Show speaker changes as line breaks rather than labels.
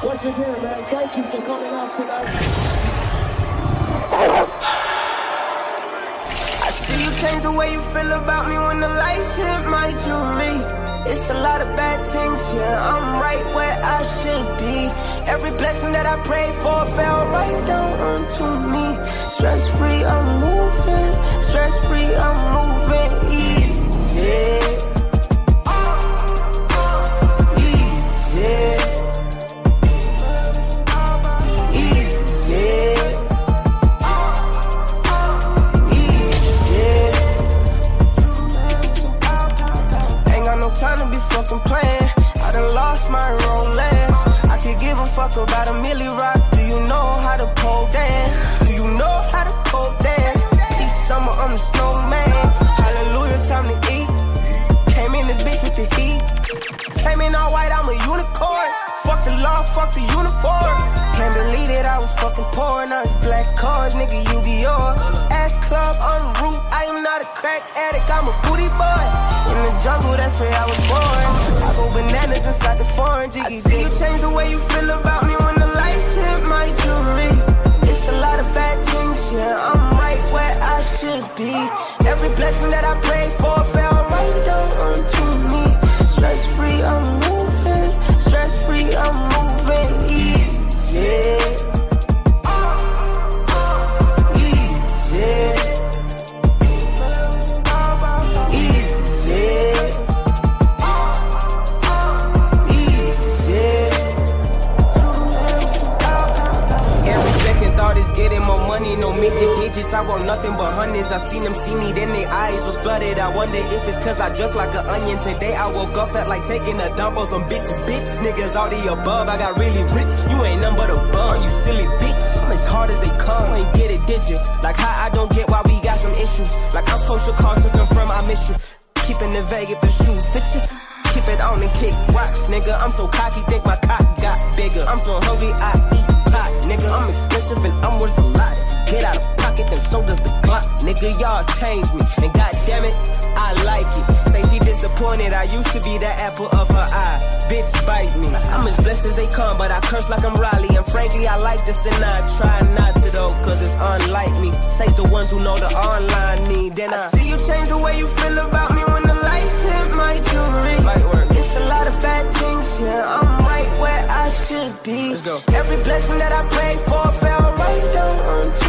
Once again, man, thank you for coming out tonight.
I see you change the way you feel about me when the lights hit my jewelry. It's a lot of bad things here, I'm right where I should be. Every blessing that I prayed for fell right down onto me. Stress-free, I'm moving. Stress-free, I'm moving easy. Playing. I done lost my romance. I could give a fuck about a milli rock. Do you know how to pole dance? Do you know how to pole dance? Each summer I'm the snowman. Hallelujah, time to eat. Came in this bitch with the heat. Came in all white, I'm a unicorn. Fuck the law, fuck the uniform. Can't believe it, I was fucking poor. Now it's black cars, nigga, you be yours. Ass club on the roof, I am not a crack addict, I'm a booty boy. In the jungle, that's where I was born. I go bananas inside the foreign jiggy. I see you change the way you feel about me when the lights hit my jewelry. It's a lot of bad things, yeah, I'm right where I should be. Every blessing that I prayed for fell right down onto me. Stress-free, I'm moving. Stress-free, I'm moving easy. Getting more money, no midget digits. I want nothing but hundreds. I seen them see me, then their eyes was flooded. I wonder if it's cause I dress like an onion. Today I woke up felt like taking a dump on some bitches. Bitch, niggas all the above. I got really rich. You ain't nothing but a bum, you silly bitch. I'm as hard as they come. Ain't get it, did you? Like how I don't get why we got some issues. Like I'm social calls to confirm I miss you. Keeping it vague if the shoe fits you. Keep it on and kick rocks, nigga. I'm so cocky, think my cock got bigger. I'm so hungry, I eat pot, nigga. I'm expensive and I'm worth a lot. Get out of pocket, then so does the clock. Nigga, y'all changed me, and goddamn it, I like it. Say she disappointed, I used to be the apple of her eye. Bitch, bite me. I'm as blessed as they come, but I curse like I'm Riley. And frankly, I like this and I try not to though, cause it's unlike me. Say the ones who know the online me. Then I see you change the way you feel about me when the lights hit my jewelry. It's a lot of bad things, yeah, I'm right where I should be. Let's go. Every blessing that I prayed for fell right down onto